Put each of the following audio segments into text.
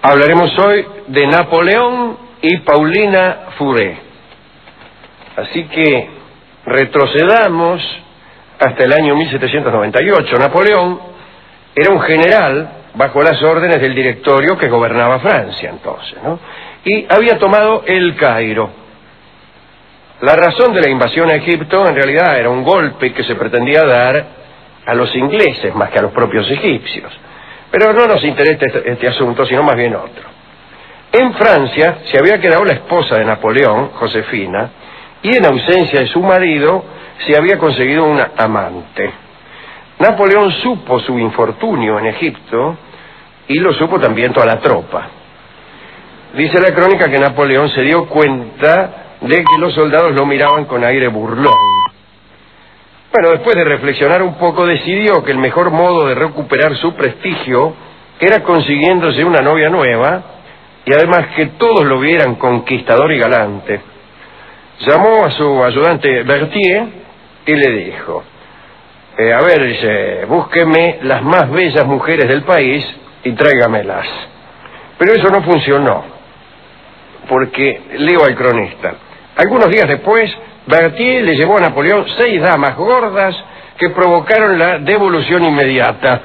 Hablaremos hoy de Napoleón y Paulina Fauré. Así que retrocedamos hasta el año 1798. Napoleón era un general bajo las órdenes del directorio que gobernaba Francia entonces, ¿no? Y había tomado El Cairo. La razón de la invasión a Egipto en realidad era un golpe que se pretendía dar a los ingleses más que a los propios egipcios. Pero no nos interesa este asunto, sino más bien otro. En Francia se había quedado la esposa de Napoleón, Josefina, y en ausencia de su marido se había conseguido una amante. Napoleón supo su infortunio en Egipto y lo supo también toda la tropa. Dice la crónica que Napoleón se dio cuenta de que los soldados lo miraban con aire burlón. Bueno, después de reflexionar un poco, decidió que el mejor modo de recuperar su prestigio era consiguiéndose una novia nueva y además que todos lo vieran conquistador y galante. Llamó a su ayudante Berthier y le dijo: a ver, dice, búsqueme las más bellas mujeres del país y tráigamelas. Pero eso no funcionó, porque, leo al cronista, algunos días después, Berthier le llevó a Napoleón 6 damas gordas que provocaron la devolución inmediata.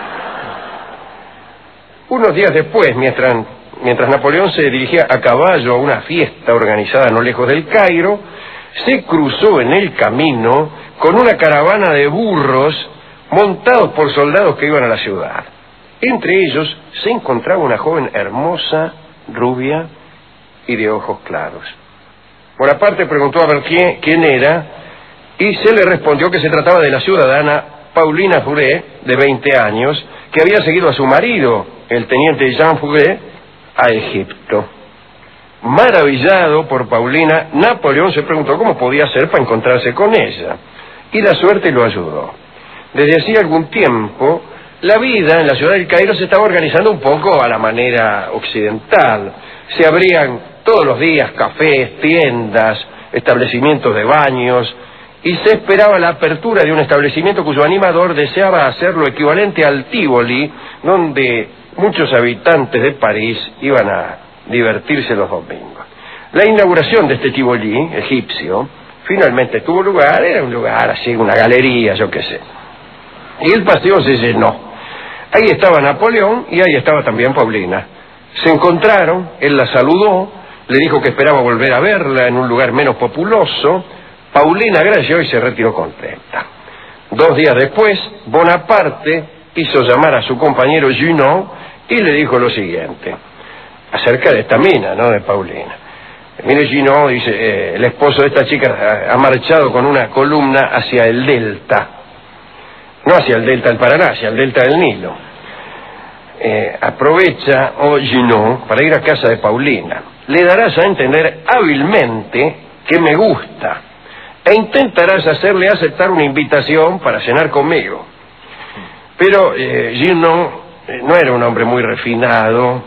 Unos días después, mientras Napoleón se dirigía a caballo a una fiesta organizada no lejos del Cairo, se cruzó en el camino con una caravana de burros montados por soldados que iban a la ciudad. Entre ellos se encontraba una joven hermosa, rubia y de ojos claros. Bonaparte preguntó a Berthier quién era y se le respondió que se trataba de la ciudadana Paulina Fauré, de 20 años, que había seguido a su marido, el teniente Jean Fauré, a Egipto. Maravillado por Paulina, Napoleón se preguntó cómo podía hacer para encontrarse con ella, y la suerte lo ayudó. Desde hacía algún tiempo, la vida en la ciudad del Cairo se estaba organizando un poco a la manera occidental. Se abrían todos los días cafés, tiendas, establecimientos de baños, y se esperaba la apertura de un establecimiento cuyo animador deseaba hacer lo equivalente al Tívoli, donde muchos habitantes de París iban a divertirse los domingos. La inauguración de este Tívoli egipcio finalmente tuvo lugar, era un lugar así, una galería, yo qué sé. Y el paseo se llenó. Ahí estaba Napoleón y ahí estaba también Paulina. Se encontraron, él la saludó, le dijo que esperaba volver a verla en un lugar menos populoso. Paulina agradeció y se retiró contenta. 2 días después, Bonaparte hizo llamar a su compañero Junot y le dijo lo siguiente, acerca de esta mina, ¿no?, de Paulina. Mire, Junot, dice, el esposo de esta chica ha marchado con una columna hacia el delta. No hacia el delta del Paraná, hacia el delta del Nilo. Aprovecha, Junot, para ir a casa de Paulina. Le darás a entender hábilmente que me gusta e intentarás hacerle aceptar una invitación para cenar conmigo. Pero Junot no era un hombre muy refinado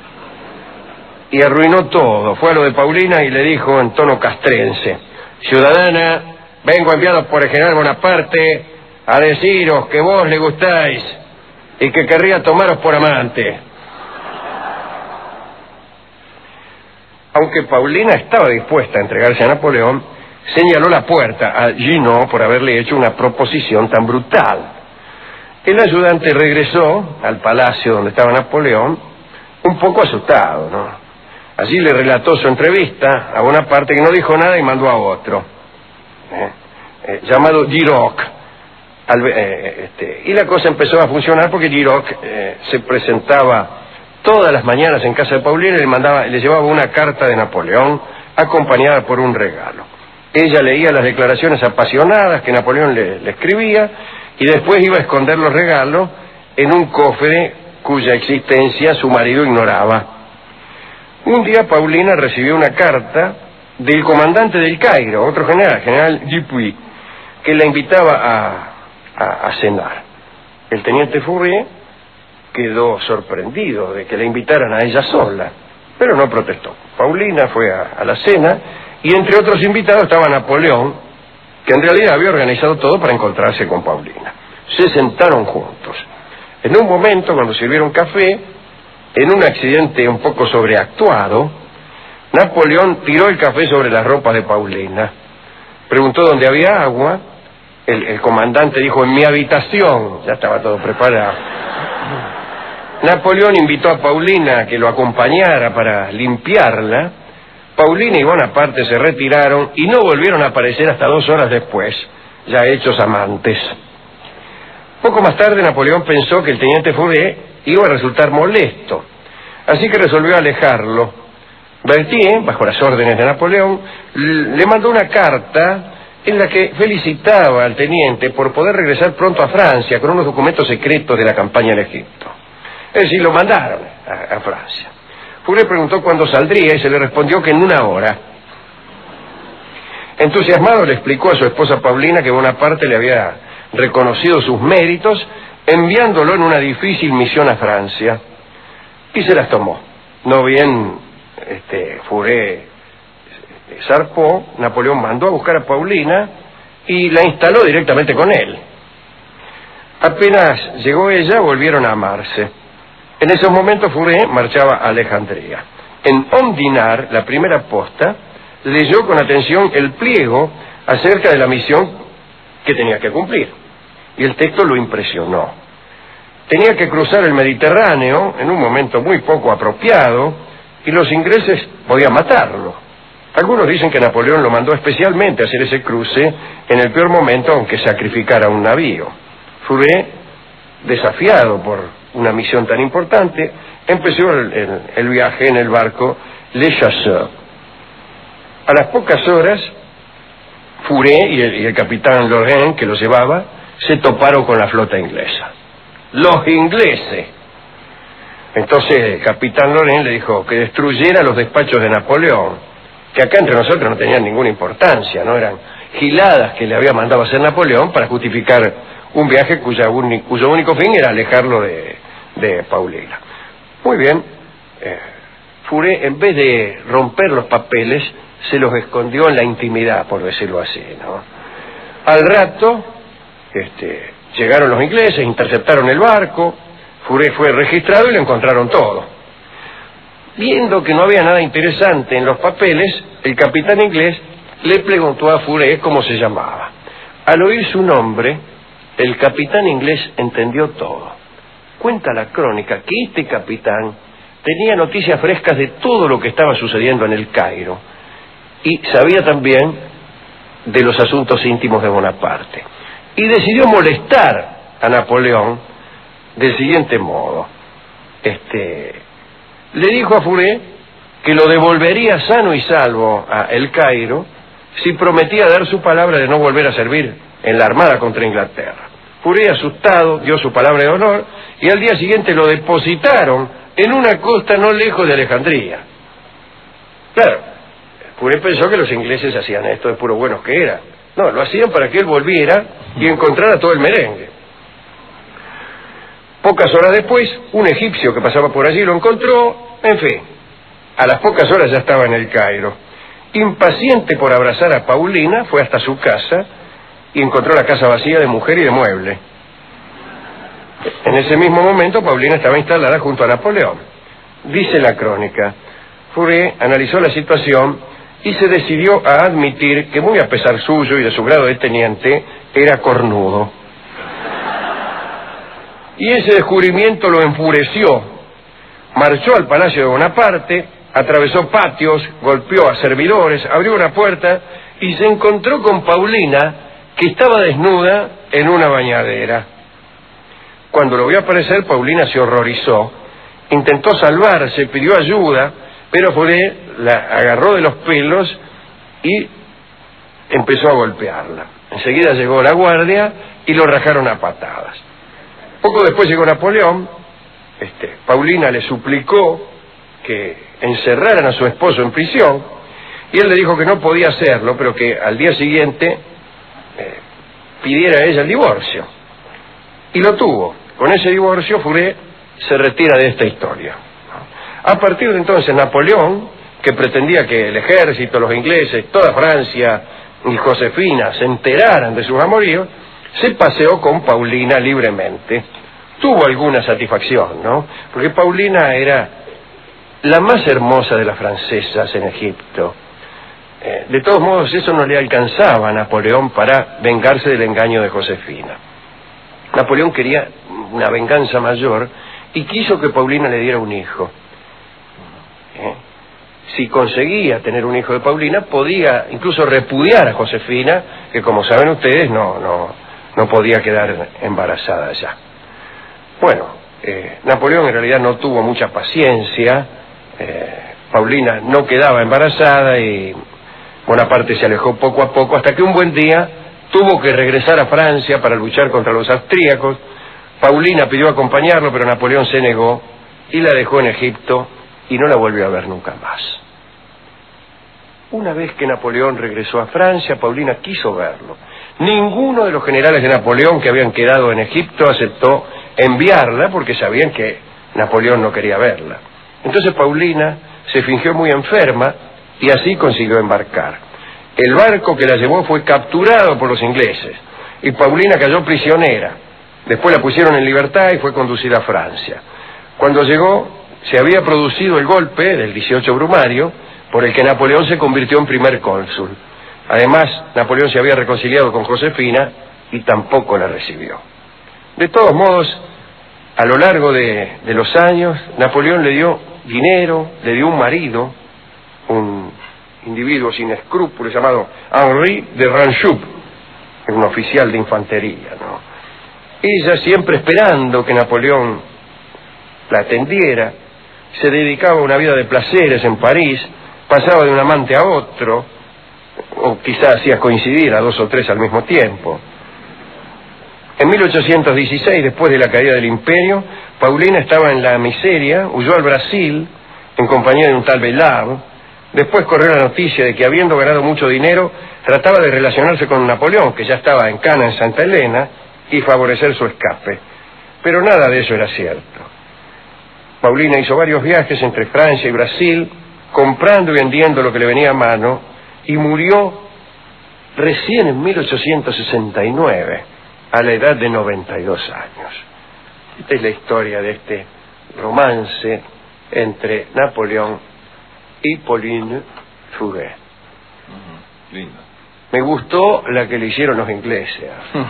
y arruinó todo. Fue a lo de Paulina y le dijo en tono castrense: ciudadana, vengo enviado por el general Bonaparte a deciros que vos le gustáis y que querría tomaros por amante. Aunque Paulina estaba dispuesta a entregarse a Napoleón, señaló la puerta a Junot por haberle hecho una proposición tan brutal. El ayudante regresó al palacio donde estaba Napoleón, un poco asustado, ¿no? Allí le relató su entrevista a Bonaparte, que no dijo nada y mandó a otro, llamado Duroc. Y la cosa empezó a funcionar porque Duroc se presentaba todas las mañanas en casa de Paulina y le llevaba una carta de Napoleón acompañada por un regalo. Ella leía las declaraciones apasionadas que Napoleón le escribía y después iba a esconder los regalos en un cofre cuya existencia su marido ignoraba. Un día Paulina recibió una carta del comandante del Cairo, otro general Dupuy, que la invitaba a cenar. El teniente Fauré quedó sorprendido de que la invitaran a ella sola, pero no protestó. Paulina fue a la cena y entre otros invitados estaba Napoleón, que en realidad había organizado todo para encontrarse con Paulina. Se sentaron juntos. En un momento, cuando sirvieron café, en un accidente un poco sobreactuado, Napoleón tiró el café sobre las ropas de Paulina. Preguntó dónde había agua. El comandante dijo: en mi habitación. Ya estaba todo preparado. Napoleón invitó a Paulina a que lo acompañara para limpiarla. Paulina y Bonaparte se retiraron y no volvieron a aparecer hasta 2 horas después, ya hechos amantes. Poco más tarde, Napoleón pensó que el teniente Fourré iba a resultar molesto, así que resolvió alejarlo. Berthier, bajo las órdenes de Napoleón, le mandó una carta en la que felicitaba al teniente por poder regresar pronto a Francia con unos documentos secretos de la campaña en Egipto. Es decir, lo mandaron a Francia. Fourré preguntó cuándo saldría y se le respondió que en 1 hora. Entusiasmado le explicó a su esposa Paulina que Bonaparte le había reconocido sus méritos, enviándolo en una difícil misión a Francia. Y se las tomó. No bien Fourré zarpó, Napoleón mandó a buscar a Paulina y la instaló directamente con él. Apenas llegó ella, volvieron a amarse. En esos momentos Fourré marchaba a Alejandría. En Ondinar, la primera posta, leyó con atención el pliego acerca de la misión que tenía que cumplir. Y el texto lo impresionó. Tenía que cruzar el Mediterráneo en un momento muy poco apropiado y los ingleses podían matarlo. Algunos dicen que Napoleón lo mandó especialmente a hacer ese cruce en el peor momento, aunque sacrificara un navío. Fourré, desafiado por una misión tan importante, empezó el viaje en el barco Le Chasseur. A las pocas horas, Fourré y el capitán Lorrain, que lo llevaba, se toparon con la flota inglesa. ¡Los ingleses! Entonces el capitán Lorrain le dijo que destruyera los despachos de Napoleón, que acá entre nosotros no tenían ninguna importancia, no eran giladas que le había mandado a hacer Napoleón para justificar un viaje cuyo único fin era alejarlo de Paulina. Muy bien, Fourré, en vez de romper los papeles, se los escondió en la intimidad, por decirlo así, ¿no? Al rato, llegaron los ingleses, interceptaron el barco, Fourré fue registrado y lo encontraron todo. Viendo que no había nada interesante en los papeles, el capitán inglés le preguntó a Fourré cómo se llamaba. Al oír su nombre, el capitán inglés entendió todo. Cuenta la crónica que este capitán tenía noticias frescas de todo lo que estaba sucediendo en el Cairo y sabía también de los asuntos íntimos de Bonaparte. Y decidió molestar a Napoleón del siguiente modo. Le dijo a Fourré que lo devolvería sano y salvo a El Cairo si prometía dar su palabra de no volver a servir en la armada contra Inglaterra. Fourré, asustado, dio su palabra de honor y al día siguiente lo depositaron en una costa no lejos de Alejandría. Claro, Fourré pensó que los ingleses hacían esto de puro buenos que eran. No, lo hacían para que él volviera y encontrara todo el merengue. Pocas horas después, un egipcio que pasaba por allí lo encontró. En fin, a las pocas horas ya estaba en El Cairo. Impaciente por abrazar a Paulina, fue hasta su casa y encontró la casa vacía de mujer y de mueble. En ese mismo momento, Paulina estaba instalada junto a Napoleón. Dice la crónica, Fourré analizó la situación y se decidió a admitir que, muy a pesar suyo y de su grado de teniente, era cornudo. Y ese descubrimiento lo enfureció. Marchó al palacio de Bonaparte, atravesó patios, golpeó a servidores, abrió una puerta y se encontró con Paulina, que estaba desnuda en una bañadera. Cuando lo vio aparecer, Paulina se horrorizó, intentó salvarse, pidió ayuda, pero Fourré la agarró de los pelos y empezó a golpearla. Enseguida llegó la guardia y lo rajaron a patadas. Poco después llegó Napoleón. Paulina le suplicó que encerraran a su esposo en prisión y él le dijo que no podía hacerlo, pero que al día siguiente pidiera a ella el divorcio. Y lo tuvo. Con ese divorcio, Fourré se retira de esta historia. A partir de entonces, Napoleón, que pretendía que el ejército, los ingleses, toda Francia y Josefina se enteraran de sus amoríos, se paseó con Paulina libremente. tuvo alguna satisfacción, ¿no? Porque Paulina era la más hermosa de las francesas en Egipto. De todos modos, eso no le alcanzaba a Napoleón para vengarse del engaño de Josefina. Napoleón quería una venganza mayor y quiso que Paulina le diera un hijo. Si conseguía tener un hijo de Paulina, podía incluso repudiar a Josefina, que como saben ustedes, no podía quedar embarazada ya. Bueno, Napoleón en realidad no tuvo mucha paciencia, Paulina no quedaba embarazada y Bonaparte se alejó poco a poco, hasta que un buen día tuvo que regresar a Francia para luchar contra los austríacos. Paulina pidió acompañarlo, pero Napoleón se negó y la dejó en Egipto y no la volvió a ver nunca más. Una vez que Napoleón regresó a Francia, Paulina quiso verlo. Ninguno de los generales de Napoleón que habían quedado en Egipto aceptó enviarla porque sabían que Napoleón no quería verla. Entonces Paulina se fingió muy enferma y así consiguió embarcar. El barco que la llevó fue capturado por los ingleses y Paulina cayó prisionera. Después la pusieron en libertad y fue conducida a Francia. Cuando llegó, se había producido el golpe del 18 Brumario, por el que Napoleón se convirtió en primer cónsul. Además, Napoleón se había reconciliado con Josefina y tampoco la recibió. De todos modos, a lo largo de los años, Napoleón le dio dinero, le dio un marido, un individuo sin escrúpulos llamado Henri de Ranchoup, un oficial de infantería, ¿no? Ella, siempre esperando que Napoleón la atendiera, se dedicaba a una vida de placeres en París, pasaba de un amante a otro, o quizás hacía coincidir a 2 o 3 al mismo tiempo. En 1816, después de la caída del imperio, Paulina estaba en la miseria, huyó al Brasil en compañía de un tal Bellard. Después corrió la noticia de que, habiendo ganado mucho dinero, trataba de relacionarse con Napoleón, que ya estaba en Cana, en Santa Elena, y favorecer su escape. Pero nada de eso era cierto. Paulina hizo varios viajes entre Francia y Brasil, comprando y vendiendo lo que le venía a mano, y murió recién en 1869, a la edad de 92 años. Esta es la historia de este romance entre Napoleón y Pauline Fouguet. Lindo. Me gustó la que le hicieron los ingleses.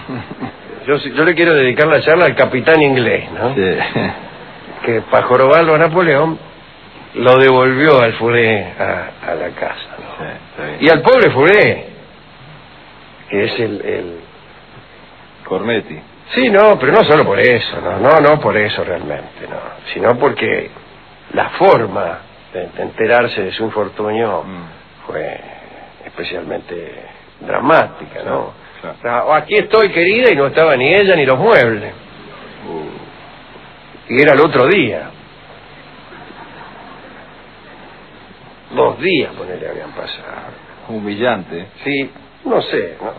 Yo le quiero dedicar la charla al capitán inglés, ¿no? Sí. Que para jorobarlo a Napoleón lo devolvió al Fouguet a la casa, ¿no? Sí, y al pobre Fouguet, que es el Cornetti. Sí, no, pero no solo por eso, no por eso realmente, no, sino porque la forma de enterarse de su infortunio fue especialmente dramática, ¿no? Claro. O sea, aquí estoy, querida, y no estaba ni ella ni los muebles. Y era el otro día. 2 días, ponele, habían pasado. Humillante. Sí, no sé, ¿no?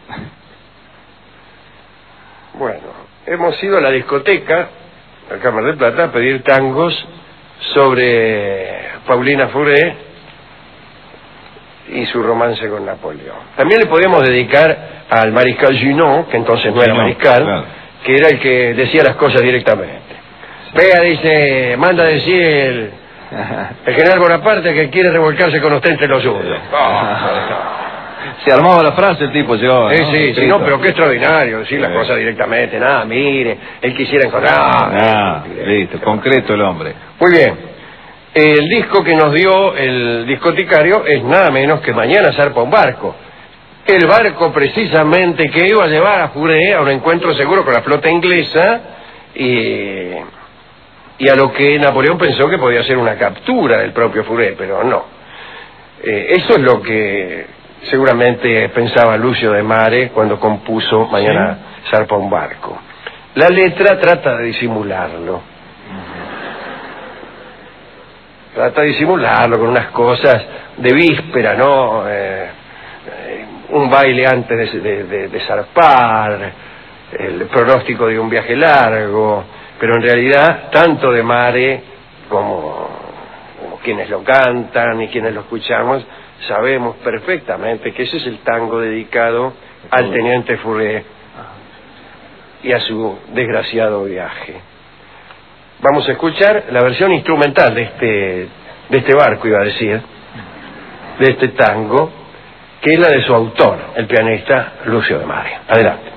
Bueno, hemos ido a la discoteca, al Cámara de Plata, a pedir tangos sobre Paulina Fouguet y su romance con Napoleón. También le podíamos dedicar al mariscal Junot, que entonces no era mariscal, claro, que era el que decía las cosas directamente. Vea, dice, manda a decir el general Bonaparte que quiere revolcarse con usted entre los suyos. Se armaba la frase, el tipo llegaba. Sí, no, pero qué extraordinario decir las cosas directamente. Nada, mire, él quisiera encontrar. Listo, concreto el hombre. Muy bien. El disco que nos dio el discotecario es nada menos que Mañana zarpa un barco. El barco precisamente que iba a llevar a Fouguet a un encuentro seguro con la flota inglesa y a lo que Napoleón pensó que podía ser una captura del propio Fouguet, pero no. Eso es lo que seguramente pensaba Lucio de Mare cuando compuso Mañana zarpa un barco. La letra trata de disimularlo. Trata de disimularlo con unas cosas de víspera, ¿no? Un baile antes de zarpar, el pronóstico de un viaje largo, pero en realidad tanto de Mare como quienes lo cantan y quienes lo escuchamos sabemos perfectamente que ese es el tango dedicado al teniente Fouguet. y a su desgraciado viaje. Vamos a escuchar la versión instrumental de este barco, iba a decir, de este tango, que es la de su autor, el pianista Lucio de María. Adelante.